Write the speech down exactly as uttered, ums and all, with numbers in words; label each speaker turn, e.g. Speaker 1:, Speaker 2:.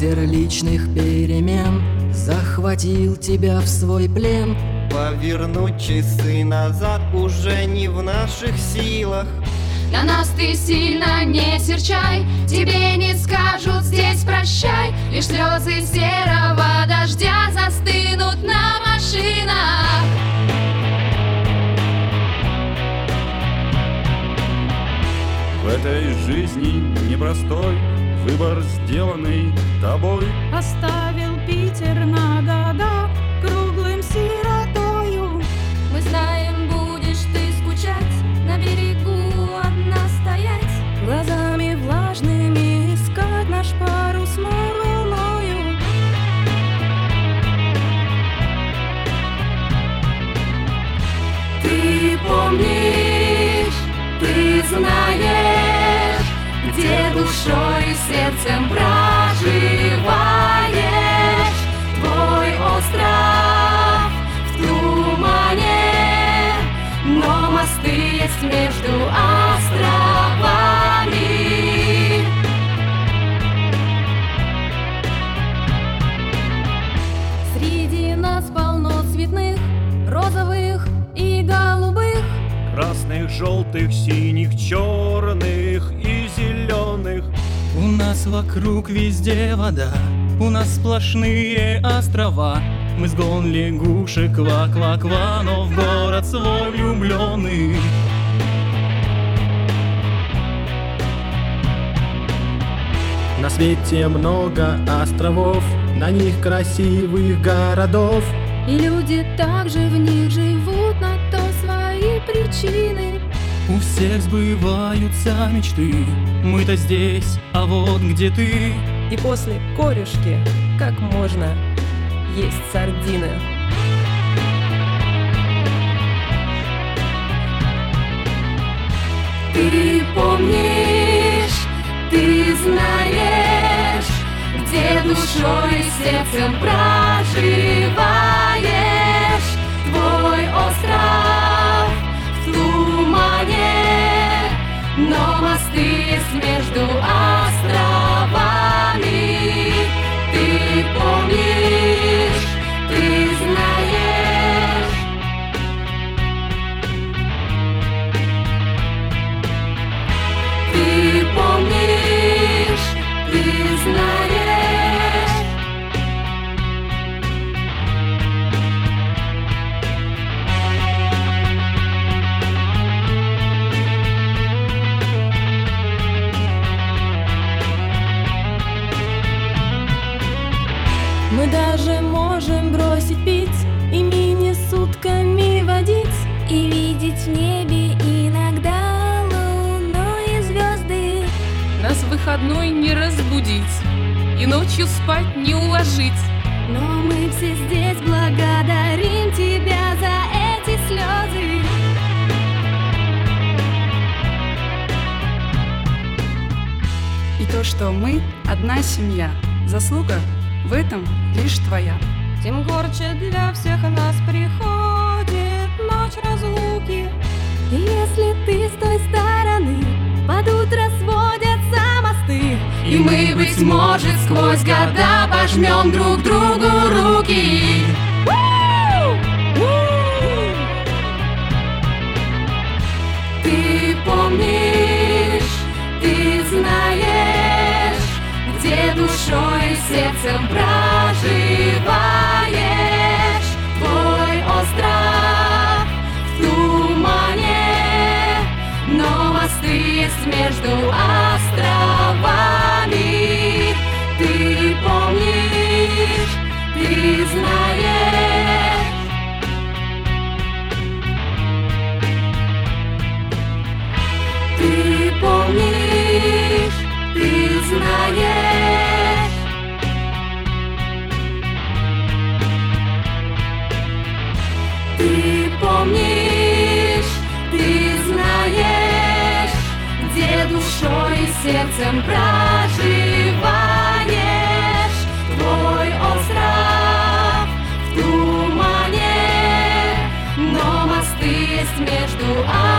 Speaker 1: Ветер личных перемен захватил тебя в свой плен.
Speaker 2: Повернуть часы назад уже не в наших силах.
Speaker 3: На нас ты сильно не серчай, тебе не скажут здесь прощай. Лишь слезы серого дождя застынут на машинах.
Speaker 4: В этой жизни непростой выбор, сделанный тобой,
Speaker 5: оставил Питер на года круглым сиротою.
Speaker 3: Мы знаем, будешь ты скучать, на берегу одна стоять,
Speaker 5: глазами влажными искать наш парус мор волною.
Speaker 3: Ты помнишь, ты знаешь, где душой и сердцем проживаешь. Твой остров в тумане, но мосты есть между островами.
Speaker 5: Среди нас полно цветных, розовых и голубых,
Speaker 4: красных, желтых, синих, черных и зеленых.
Speaker 1: У нас вокруг везде вода, у нас сплошные острова. Мы сгон лягушек, ква-ква-ква, но в город свой влюбленный.
Speaker 6: На свете много островов, на них красивых городов.
Speaker 5: и люди также в них живут, на то свои причины.
Speaker 1: У всех сбываются мечты, мы-то здесь, а вот где ты?
Speaker 7: И после корюшки как можно есть сардины.
Speaker 3: Ты помнишь, ты знаешь, где душой и сердцем проживаешь. Твой остров в тумане, но мосты есть между островами. Ты помнишь, ты знаешь. Ты помнишь, ты знаешь.
Speaker 5: Мы даже можем бросить пить и мини сутками водить,
Speaker 8: и видеть в небе иногда луну и звезды.
Speaker 9: Нас в выходной не разбудить и ночью спать не уложить.
Speaker 5: но мы все здесь благодарим тебя за эти слезы.
Speaker 10: И то, что мы одна семья, заслуга в этом лишь твоя.
Speaker 5: Тем горче для всех нас приходит ночь разлуки. И если ты с той стороны, под утро сводятся мосты,
Speaker 3: и мы, быть может, сквозь года пожмем друг другу руки. Ты помнишь, ты знаешь, где душой и сердцем проживаешь. Твой остров в тумане, но мосты есть между островами. Ты помнишь, ты знаешь. Ты помнишь, ты знаешь. Ты помнишь, ты знаешь, где душой и сердцем проживаешь. Твой остров в тумане, но мосты есть между